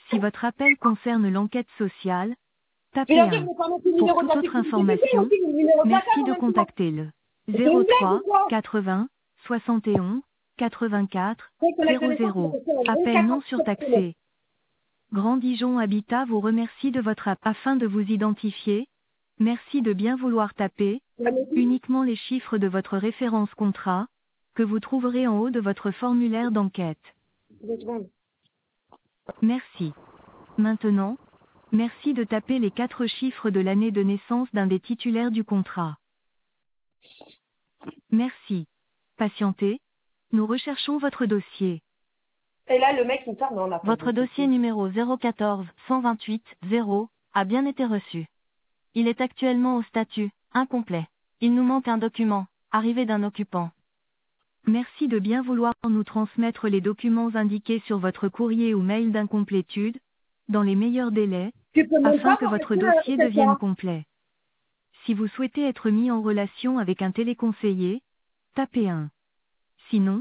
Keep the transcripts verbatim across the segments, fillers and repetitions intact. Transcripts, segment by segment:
Si votre appel concerne l'enquête sociale, Je tapez vais leur dire, un. mais pas mettre le Pour numéro de toute la autre sécurité sociale information, aussi, le numéro de la merci carte, de on va le faire. contacter le C'est une blague ou zéro trois quoi? quatre-vingts soixante et onze quatre-vingt-quatre C'est que la zéro connaissance, zéro. c'est que c'est un Appel non quatre cent. surtaxé. Grand Dijon Habitat vous remercie de votre app. Afin de vous identifier, merci de bien vouloir taper uniquement les chiffres de votre référence contrat, que vous trouverez en haut de votre formulaire d'enquête. Deux secondes. Merci. Maintenant, merci de taper les quatre chiffres de l'année de naissance d'un des titulaires du contrat. Merci. Patientez. Nous recherchons votre dossier. Et là, le mec, il part, mais on a pas Votre de dossier soucis. numéro zéro quatorze cent vingt-huit zéro a bien été reçu. Il est actuellement au statut incomplet. Il nous manque un document, arrivé d'un occupant. Merci de bien vouloir nous transmettre les documents indiqués sur votre courrier ou mail d'incomplétude, dans les meilleurs délais, Tu peux même afin pas que voir votre avec dossier c'est devienne ça. complet. Si vous souhaitez être mis en relation avec un téléconseiller, tapez un. Sinon,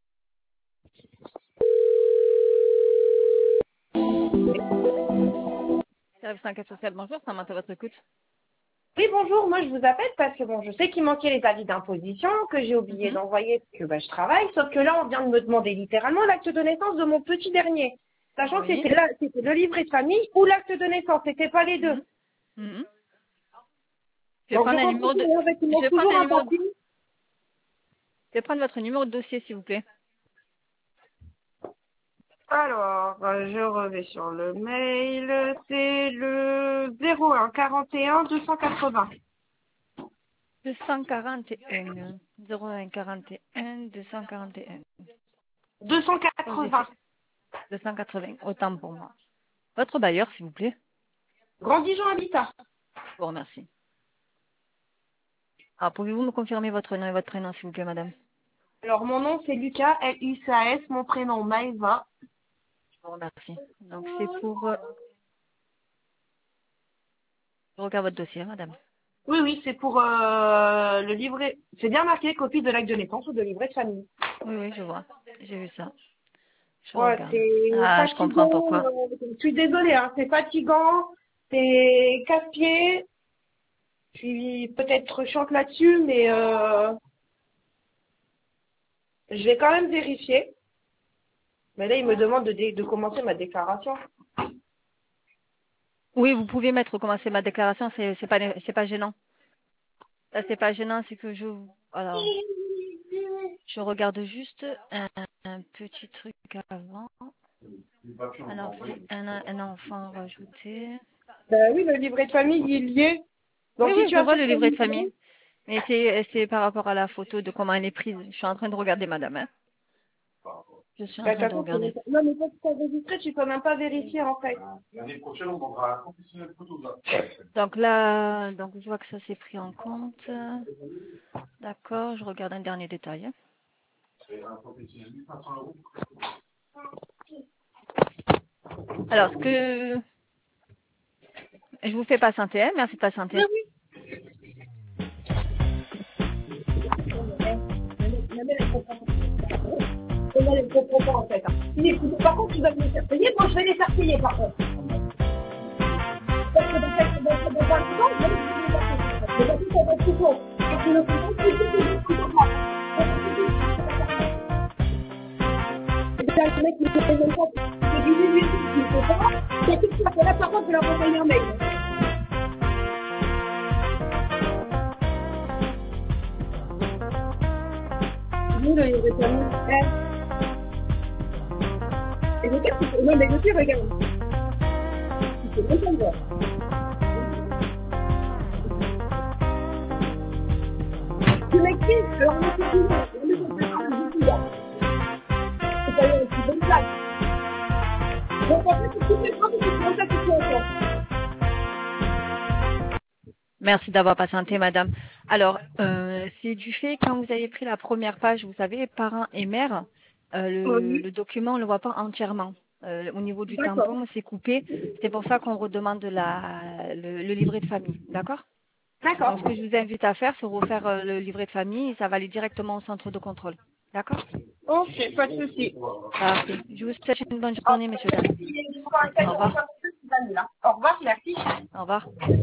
Service enquête sociale, bonjour, ça m'intéresse votre écoute. Oui, bonjour, moi je vous appelle parce que bon, je sais qu'il manquait les avis d'imposition, que j'ai oublié Mhm. d'envoyer parce que bah, je travaille, sauf que là on vient de me demander littéralement l'acte de naissance de mon petit dernier. Sachant que Oui. c'était là, c'était le livret de famille ou l'acte de naissance, c'était pas les deux. Mhm. Mhm. Je vais Donc je prendre un comprends numéro de... que en fait, il Je manque vais prendre toujours un un numéro... papier. Je vais prendre votre numéro de dossier, s'il vous plaît. Alors, euh, je reviens sur le mail, c'est le zéro un quarante et un deux cent quatre-vingts. deux cent quarante et un. zéro un quarante et un, deux cent quarante et un. deux cent Comme j'ai quatre-vingts. fait. deux cent quatre-vingts, autant pour moi. Votre bailleur, s'il vous plaît. Grand Dijon Habitat. Je vous remercie. Alors, pouvez-vous me confirmer votre nom et votre prénom, s'il vous plaît, madame? Alors mon nom c'est Lucas, L U C A S, mon prénom Maëva. Je vous remercie. Donc, c'est pour... euh, Je regarde votre dossier, madame. Oui, oui, c'est pour euh, le livret. C'est bien marqué copie de l'acte de naissance ou de livret de famille. Oui, oui, je vois. J'ai vu ça. Je Ouais, regarde. c'est Ah, je comprends fatigant. pourquoi. euh, je suis désolée, hein, c'est fatigant, c'est casse-pied. Je suis peut-être chiante là-dessus, mais euh, je vais quand même vérifier. Mais là, il me demande de, dé- de commencer ma déclaration. Oui, vous pouvez mettre commencer ma déclaration, c'est c'est pas c'est pas gênant. Là, c'est pas gênant, c'est que je alors je regarde juste un, un petit truc avant. Alors c'est un, un enfant rajouté. Ben oui, le livret de famille, il y est. Oui, Dans oui, je vois situation le livret de familiale. famille. Mais c'est c'est par rapport à la photo de comment elle est prise. Je suis en train de regarder, madame. Hein. Je suis en Ben, train de de toute façon, regarder. c'est- non, mais quand tu t'as enregistré, tu peux même pas vérifier, en fait. Donc là, donc je vois que ça s'est pris en compte. D'accord, je regarde un dernier détail. Hein. Alors, ce que je vous fais patienter, hein, merci de patienter. Ma mère, elle comprend pas. Et moi, elle ne comprend pas, en fait. Hein. Mais, par contre, tu vas me les faire payer, moi, je vais les faire payer, par contre. Parce que dans quelques dans, dans vingt ans, je vais les faire payer. Mais parce que ça va être tout court. Et puis, le plus gros, c'est que c'est des trucs comme ça. Et puis, là, le mec, il ne fait même pas. Je dis, oui, oui, oui, il ne fait pas. C'est tout ça. Là, par contre, je vais leur envoyer un mail. Nous, le livre de famille, et le gars, c'est- non, mais le pire, regarde. C'est même pas le voir. Tu m'expliques, alors on est plus loin. On est dans un travail beaucoup là. C'est pas une une bonne place. Donc en fait, c'est toutes les femmes qui sont dans cette situation. Merci d'avoir patienté, madame. Alors, euh, c'est du fait, quand vous avez pris la première page, vous savez, parents et mères, euh, le, Oui, le document, on ne le voit pas entièrement. Euh, au niveau du d'accord. tampon, c'est coupé. C'est pour ça qu'on redemande la, le, le livret de famille. D'accord? Donc, D'accord. ce que je vous invite à faire, c'est refaire euh, le livret de famille et ça va aller directement au centre de contrôle. D'accord? Ok, pas de souci. Parfait. Je vous souhaite une bonne Ah, journée, messieurs, dames. Au revoir, merci. Au revoir.